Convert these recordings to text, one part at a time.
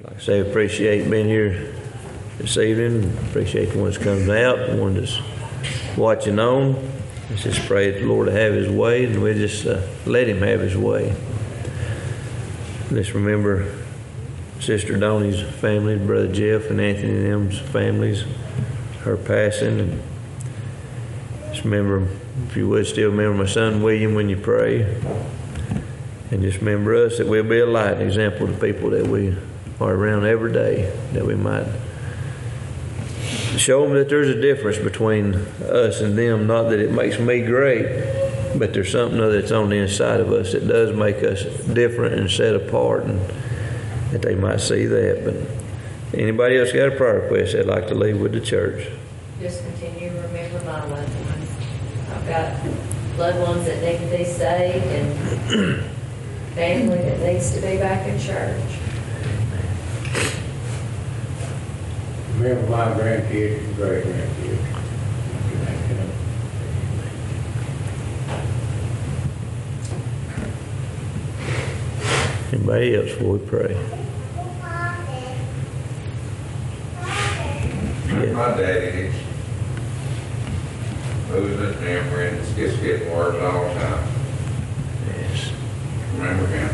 Like I say, appreciate being here this evening. Appreciate the one that's coming out, the one that's watching on. Let's just pray that the Lord to have His way, and we just let Him have His way. Let's remember Sister Donnie's family, Brother Jeff and Anthony and them's families, her passing. And just remember, if you would, still remember my son William when you pray. And just remember us, that we'll be a light and example to people that we are around every day, that we might show them that there's a difference between us and them. Not that it makes me great, but there's something that's on the inside of us that does make us different and set apart, and that they might see that. But anybody else got a prayer request they'd like to leave with the church? Just continue to remember my loved ones. I've got loved ones that need to be saved and family that needs to be back in church. Remember my grandkids and great-grandkids. Anybody else before we pray? Yeah. My daddy is losing his memory, and it's just getting worse all the time. Yes. Remember him?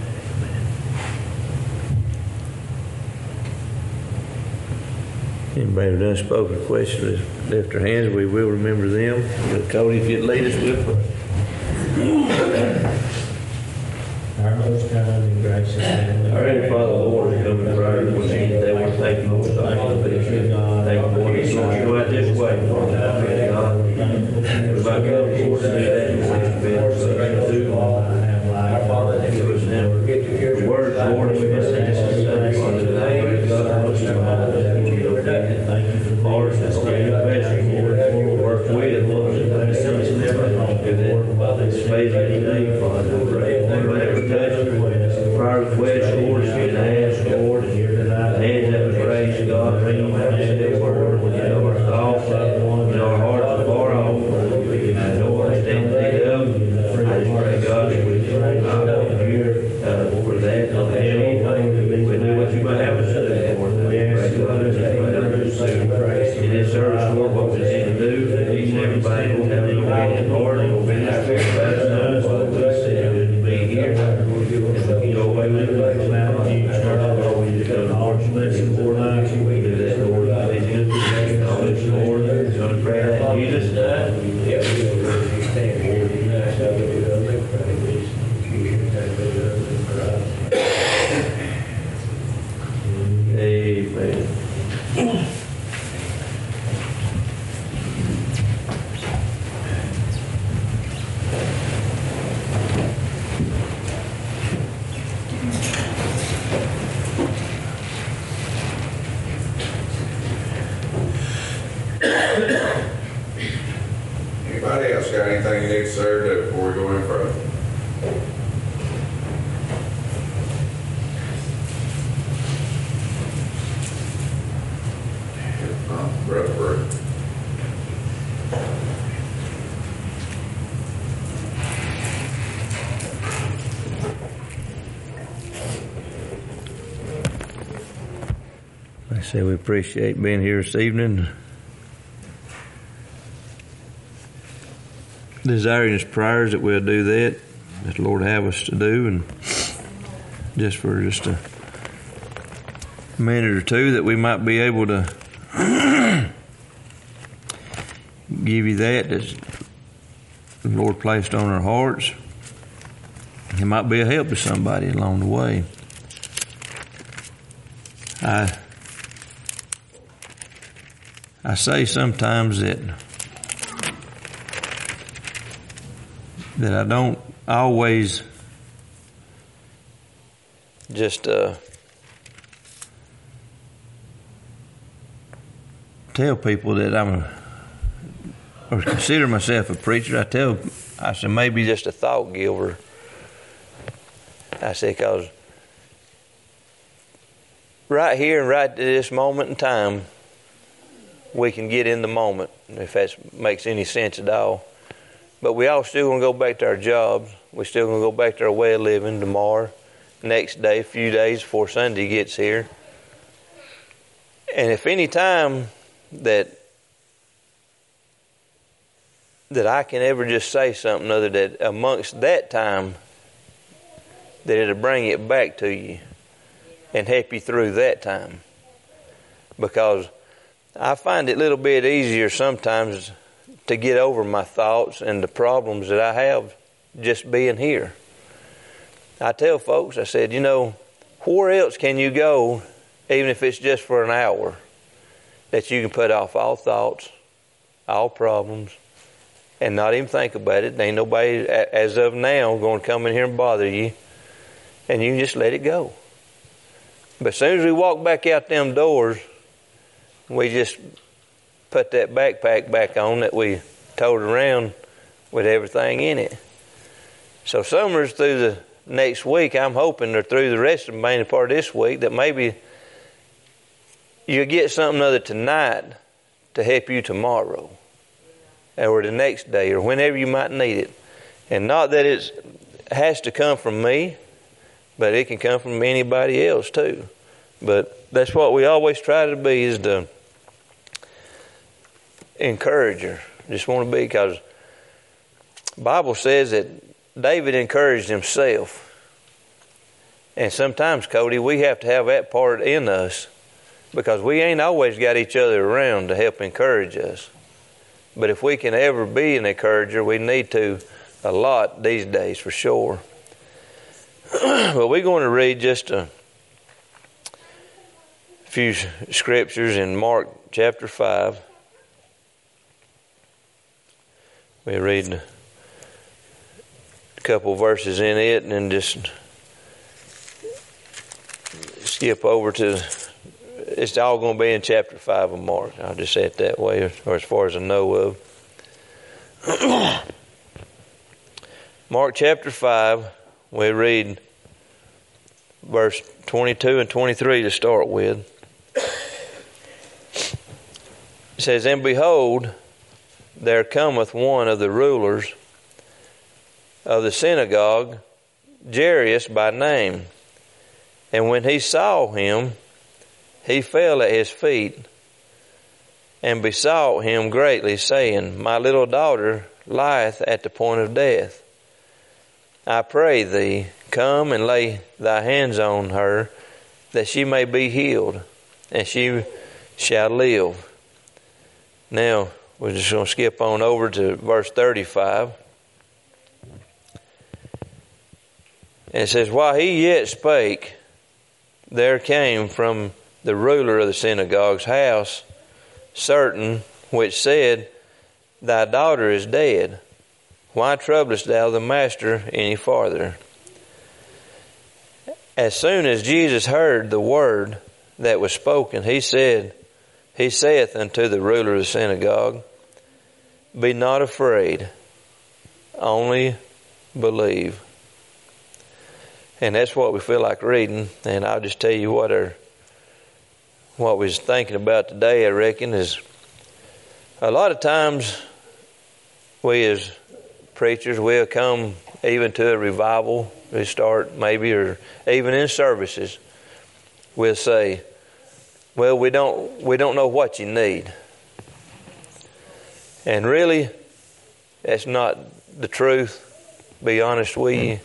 Anybody who done spoke a question, just lift their hands. We will remember them. Cody, if you'd lead us, we'll pray. Our most kind and gracious Heavenly Our Heavenly Father, Lord, we come to prayer this evening. They want to thank you, Lord, for the picture. Thank you, Lord, that Lord, you go out this way, Lord, God. If I go, Lord, to do that, you want to be able to do our Father, that you was never get to hear the words, Lord, we must say this is Father, today, God, most of all, that you know, thank you for the Lord, that's the best, Lord, work with it, Lord, that's never wrong, do that, this phase of the day, Father, whatever prior request, Lord, if you'd ask, Lord, and here tonight, hands up and praise God, bring them out to that word, you know, our thoughts, you know, our hearts are far off, we can know what stand need of. I just pray, God, that we pray here for that, we do what you might have us to do, Lord. We ask God that in this service, Lord, what we need to do, each and everybody will have an obedient heart, and will be there for us, Father, we say good to be here. Go away with it, like Matthew, start off over you, go to Lord's blessing for life. We do that, Lord. Please use the knowledge, Lord. We're going to pray that in Jesus' name. Amen. Anybody else got anything you need to say or do before we go any further? If not, Brother Bird. Like I say, we appreciate being here this evening. Desiring His prayers that we'll do that the Lord have us to do, and just for just a minute or two that we might be able to give you that the Lord placed on our hearts. It might be a help to somebody along the way. I say sometimes that I don't always just tell people that or consider myself a preacher. I said maybe just a thought giver. I said because right here and right at this moment in time, we can get in the moment, if that makes any sense at all. But we all still going to go back to our jobs. We're still going to go back to our way of living tomorrow. next day, a few days before Sunday gets here. And if any time that I can ever just say something other that amongst that time, that it'll bring it back to you and help you through that time. Because I find it a little bit easier sometimes to get over my thoughts and the problems that I have just being here. I tell folks, I said, where else can you go, even if it's just for an hour, that you can put off all thoughts, all problems, and not even think about it? There ain't nobody, as of now, going to come in here and bother you, and you can just let it go. But as soon as we walk back out them doors, we just put that backpack back on that we towed around with everything in it. So summers through the next week, I'm hoping, or through the rest of the main part of this week, that maybe you'll get something other tonight to help you tomorrow or the next day or whenever you might need it. And not that it has to come from me, but it can come from anybody else too. But that's what we always try to be, is the encourager. Just want to be, because the Bible says that David encouraged himself. And sometimes, Cody, we have to have that part in us, because we ain't always got each other around to help encourage us. But if we can ever be an encourager, we need to a lot these days for sure. But we're going to read just a few scriptures in Mark chapter 5. We read a couple verses in it and then just skip over to, it's all going to be in chapter 5 of Mark. I'll just say it that way, or as far as I know of. Mark chapter 5, we read verse 22 and 23 to start with. It says, "And behold, there cometh one of the rulers of the synagogue, Jairus by name. And when he saw him, he fell at his feet and besought him greatly, saying, My little daughter lieth at the point of death. I pray thee, come and lay thy hands on her, that she may be healed, and she shall live." Now, we're just going to skip on over to verse 35. And it says, "While he yet spake, there came from the ruler of the synagogue's house certain which said, Thy daughter is dead. Why troublest thou the master any farther? As soon as Jesus heard the word that was spoken, he saith unto the ruler of the synagogue, Be not afraid, only believe." And that's what we feel like reading. And I'll just tell you what we was thinking about today, I reckon, is a lot of times we as preachers will come even to a revival, we start maybe, or even in services, we'll say, well, we don't know what you need. And really, that's not the truth, be honest with you.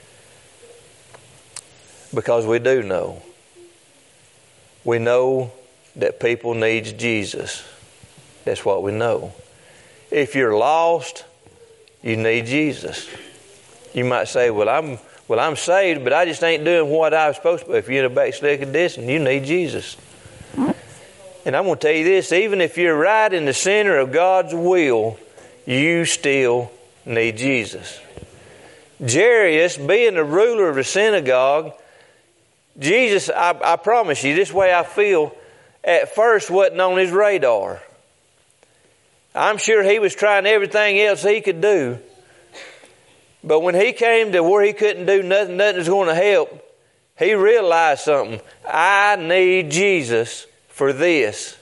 Because we do know. We know that people need Jesus. That's what we know. If you're lost, you need Jesus. You might say, well, I'm saved, but I just ain't doing what I was supposed to. If you're in a backslid condition, you need Jesus. And I'm going to tell you this, even if you're right in the center of God's will, you still need Jesus. Jairus, being the ruler of the synagogue, Jesus, I promise you, this way I feel, at first wasn't on his radar. I'm sure he was trying everything else he could do. But when he came to where he couldn't do nothing was going to help, he realized something. I need Jesus for this.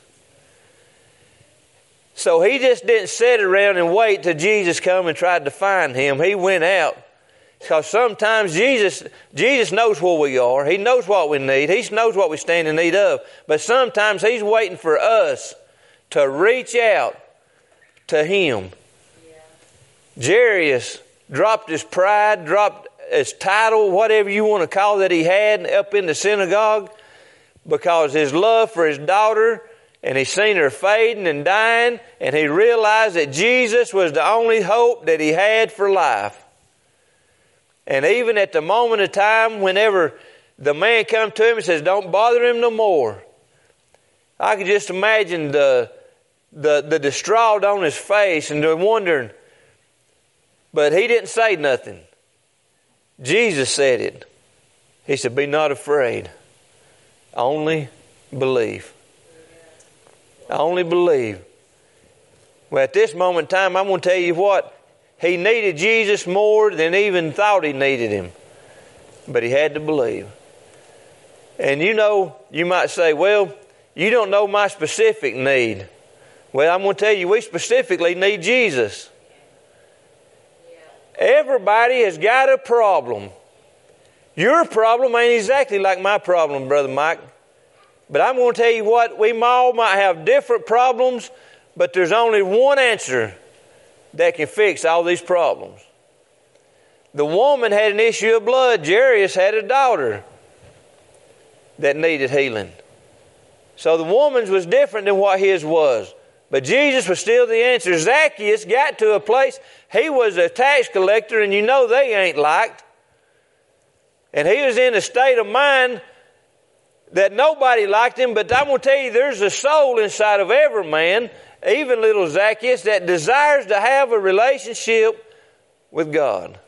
So he just didn't sit around and wait till Jesus come and tried to find him. He went out Because sometimes Jesus knows where we are. He knows what we need. He knows what we stand in need of. But sometimes He's waiting for us to reach out to Him. Jairus dropped his pride, dropped his title, whatever you want to call that he had up in the synagogue, because his love for his daughter, and he seen her fading and dying, and he realized that Jesus was the only hope that he had for life. And even at the moment of time, whenever the man come to him and says, "Don't bother him no more," I could just imagine the distraught on his face and the wondering. But he didn't say nothing. Jesus said it. He said, "Be not afraid. Only believe." Only believe. Well, at this moment in time, I'm going to tell you what. He needed Jesus more than he even thought he needed Him. But he had to believe. And you might say, "Well, you don't know my specific need." Well, I'm going to tell you, we specifically need Jesus. Everybody has got a problem. Your problem ain't exactly like my problem, Brother Mike. But I'm going to tell you what, we all might have different problems, but there's only one answer that can fix all these problems. The woman had an issue of blood. Jairus had a daughter that needed healing. So the woman's was different than what his was. But Jesus was still the answer. Zacchaeus got to a place, he was a tax collector, and they ain't liked. And he was in a state of mind that nobody liked him. But I'm going to tell you, there's a soul inside of every man, even little Zacchaeus, that desires to have a relationship with God.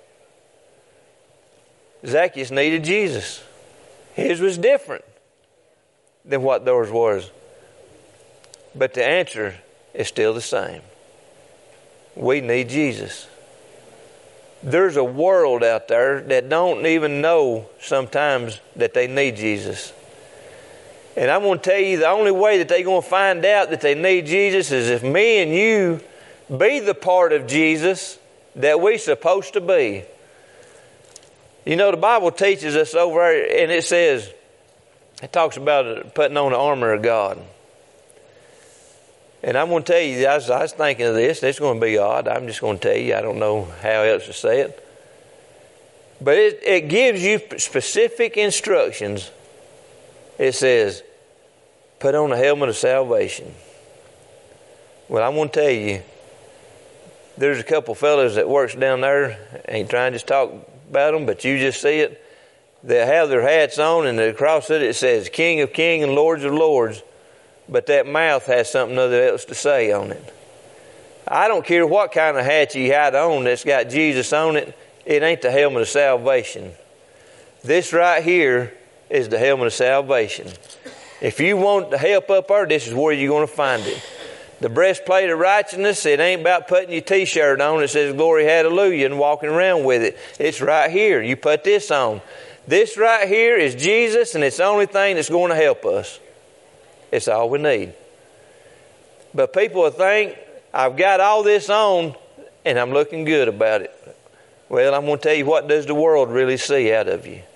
Zacchaeus needed Jesus. His was different than what theirs was. But the answer is still the same. We need Jesus. There's a world out there that don't even know sometimes that they need Jesus. And I'm going to tell you, the only way that they're going to find out that they need Jesus is if me and you be the part of Jesus that we're supposed to be. The Bible teaches us over there, and it talks about putting on the armor of God. And I'm going to tell you, I was thinking of this. It's going to be odd. I'm just going to tell you. I don't know how else to say it. But it gives you specific instructions. It says, put on the helmet of salvation. Well, I'm going to tell you, there's a couple fellas that works down there. Ain't trying to just talk about them, but you just see it. They have their hats on, and across it says, King of Kings and Lords of Lords. But that mouth has something other else to say on it. I don't care what kind of hat you had on that's got Jesus on it. It ain't the helmet of salvation. This right here is the helmet of salvation. If you want the help up there, this is where you're going to find it. The breastplate of righteousness, it ain't about putting your t-shirt on that says glory hallelujah and walking around with it. It's right here. You put this on. This right here is Jesus, and it's the only thing that's going to help us. It's all we need. But people will think, I've got all this on and I'm looking good about it. Well, I'm going to tell you, what does the world really see out of you?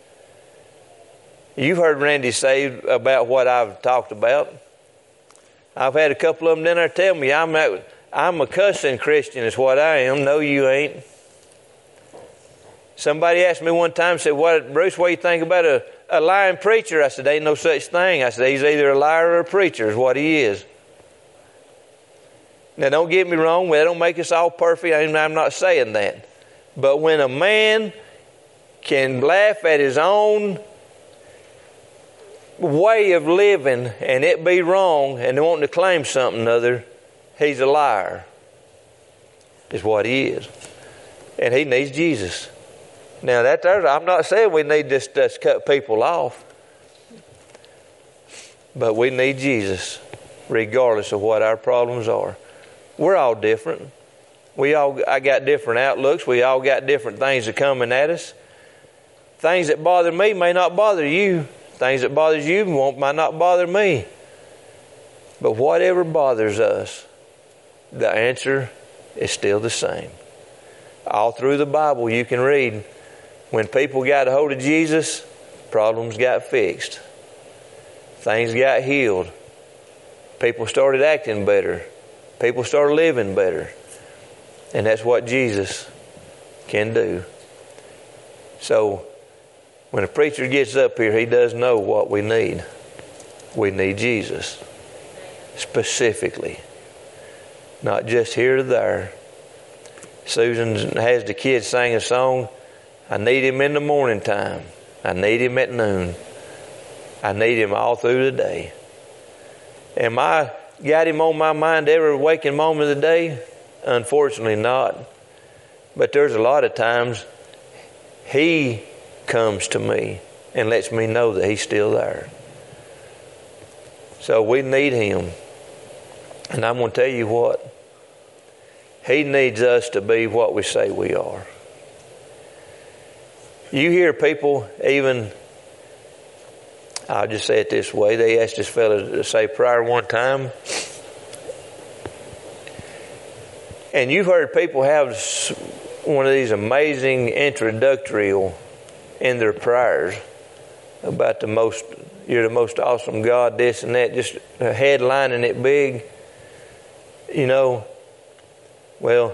You've heard Randy say about what I've talked about. I've had a couple of them down there tell me, I'm a cussing Christian is what I am. No, you ain't. Somebody asked me one time, said, Bruce, what do you think about a lying preacher? I said, ain't no such thing. I said, he's either a liar or a preacher is what he is. Now, don't get me wrong. That don't make us all perfect. I'm not saying that. But when a man can laugh at his own way of living and it be wrong and wanting to claim something other, he's a liar is what he is. And he needs Jesus. Now, I'm not saying we need to just cut people off. But we need Jesus regardless of what our problems are. We're all different. I got different outlooks. We all got different things that are coming at us. Things that bother me may not bother you. Things that bothers you might not bother me. But whatever bothers us, the answer is still the same. All through the Bible you can read, when people got a hold of Jesus, problems got fixed. Things got healed. People started acting better. People started living better. And that's what Jesus can do. So, when a preacher gets up here, he does know what we need. We need Jesus. Specifically. Not just here or there. Susan has the kids sing a song. I need Him in the morning time. I need Him at noon. I need Him all through the day. Am I got Him on my mind every waking moment of the day? Unfortunately not. But there's a lot of times He comes to me and lets me know that He's still there. So we need Him. And I'm going to tell you what. He needs us to be what we say we are. You hear people even, I'll just say it this way, they asked this fellow to say prayer one time. And you've heard people have one of these amazing introductory in their prayers about you're the most awesome God, this and that, just headlining it big. You know, well,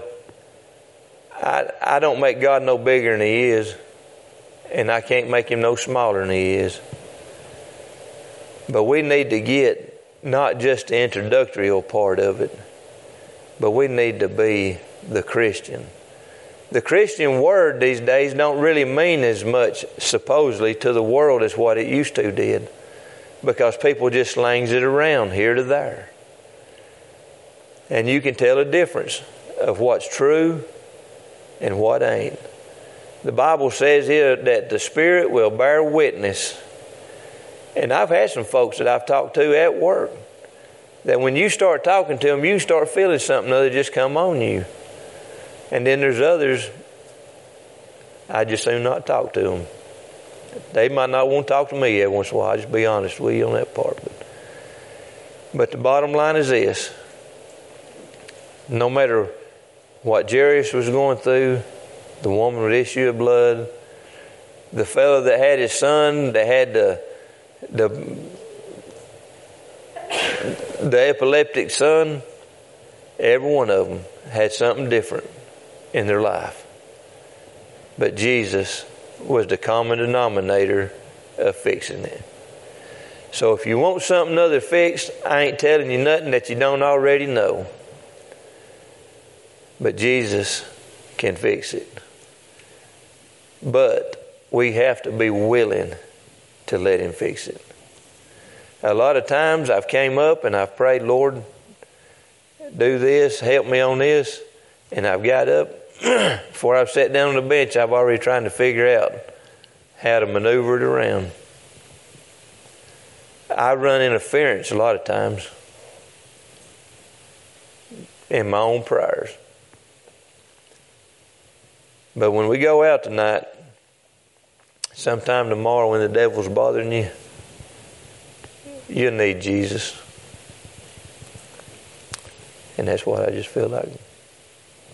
I don't make God no bigger than He is, and I can't make Him no smaller than He is. But we need to get not just the introductory part of it, but we need to be the Christian. The Christian word these days don't really mean as much, supposedly, to the world as what it used to did, because people just slings it around here to there. And you can tell a difference of what's true and what ain't. The Bible says here that the Spirit will bear witness. And I've had some folks that I've talked to at work that when you start talking to them, you start feeling something other just come on you. And then there's others, I just soon not talk to them. They might not want to talk to me every once in a while. I'll just be honest with you on that part. But the bottom line is this. No matter what Jairus was going through, the woman with the issue of blood, the fellow that had his son, that had the epileptic son, every one of them had something different in their life. But Jesus was the common denominator of fixing it. So if you want something other fixed, I ain't telling you nothing that you don't already know. But Jesus can fix it. But we have to be willing to let Him fix it. A lot of times I've came up and I've prayed, Lord, do this, help me on this. And I've got up, before I've sat down on the bench, I've already trying to figure out how to maneuver it around. I run interference a lot of times in my own prayers. But when we go out tonight, sometime tomorrow when the devil's bothering you, you need Jesus. And that's what I just feel like.